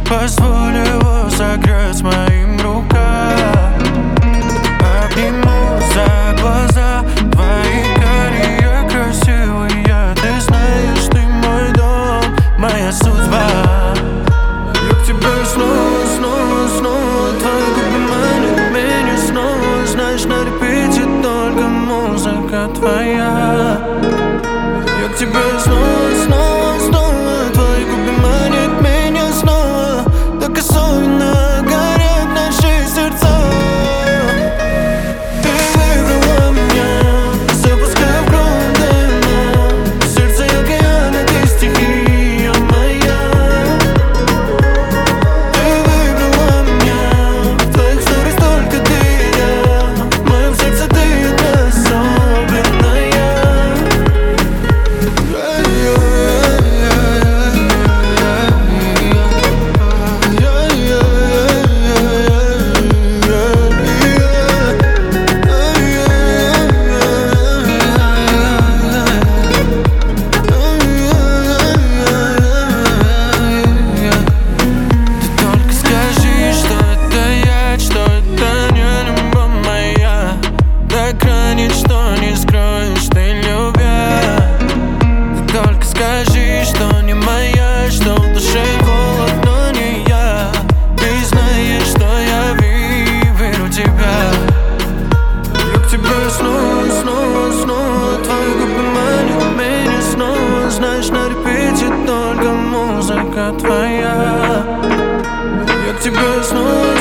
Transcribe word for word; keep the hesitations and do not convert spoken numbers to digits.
Позволь его согреть моим рукам. Обниму за глаза твои карие красивые. Ты знаешь, ты мой дом, моя судьба. Я к тебе снова, снова, снова. Твои губы манят меня снова. Знаешь, на репите только музыка твоя. Я к тебе снова, снова, снова. Твои губы манят меня снова. Так особенно горят наши сердца. Ты выбрала меня, запуская в кровь ди эн эй. Сердце океана, ты стихия моя. Ты выбрала меня, в твоих сторис только ты и я. В моем сердце ты одна особенная. Что не скроешь ты, любя. Ты только скажи, что не моя, что в душе голод, но не я. Ты знаешь, что я выберу тебя. Я к тебе снова, снова, снова. Твои губы манят меня снова. Знаешь, на репите только музыка твоя. Я к тебе снова.